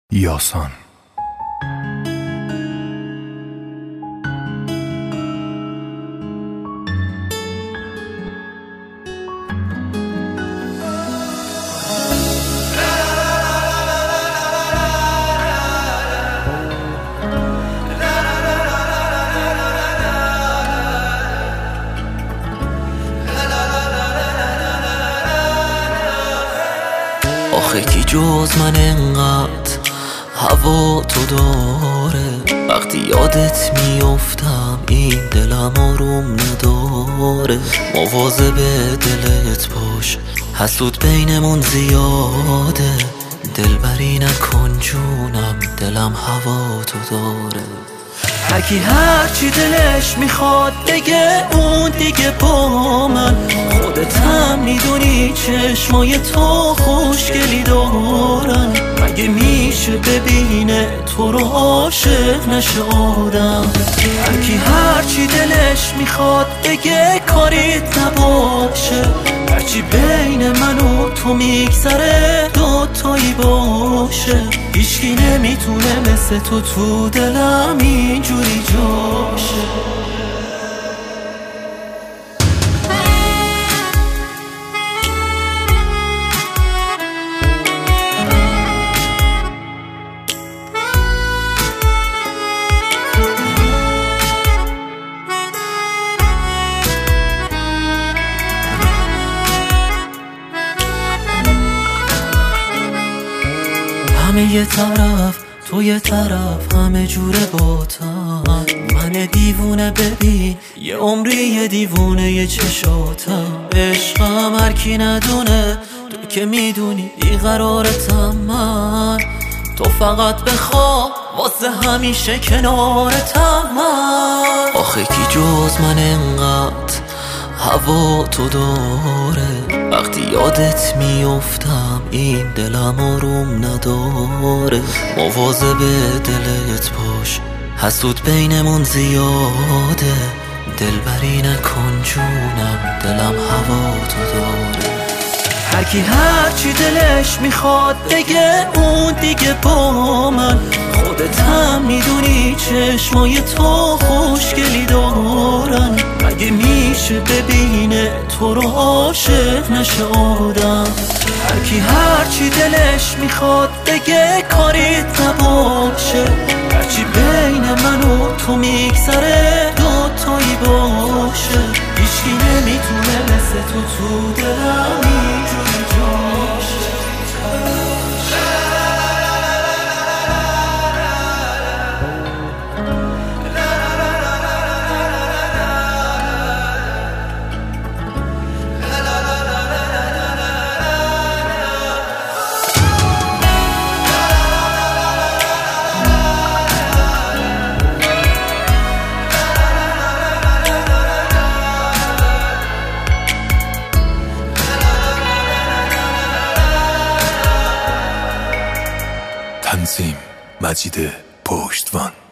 یاسان. آخه کی جز من انقدر هوا تو داره؟ وقتی یادت میافتم این دلم آروم نداره. مواظب دلت باش، حسود بینمون زیاده. دلبری نکن جونم، دلم هوا تو داره. هرکی هرچی دلش میخواد بگه، اون دیگه با من. خودت هم میدونی چشمای تو خوشگلی دارن. مگه میشه ببینه تو رو عاشق نشه آدم؟ هرکی هرچی دلش میخواد بگه کاریت نباشه. هرچی بین من و تو میگذره دوتایی باشه. هیچکی نمیتونه مثل تو دلم اینجوری جاشه. همه یه طرف تو یه طرف، همه جوره باتم. من دیوونه ببین یه عمری یه دیوونه یه چشاتم. عشقم هرکی ندونه، تو که میدونی بیقرارتم من. تو فقط بخواه واسه همیشه کنارتم من. آخه کی جز من انقدر هوا تو داره؟ وقتی یادت میافتم این دلم آروم نداره. مواظب دلت باش، حسود بینمون زیاده. دلبری نکن جونم، دلم هوا تو داره. هرکی هرچی دلش میخواد بگه، اون دیگه با من. خودت هم میدونی چشمای تو خوشگلی دارن. مگه میشه ببینه تو رو عاشق نشه آدم؟ هرکی هرچی دلش میخواد بگه کاریت نباشه. هرچی بین من و تو میگذره دوتایی باشه. هیچکی نمیتونه مثل تو دلم اینجوری جاشه. تنظیم مجید پشتوان.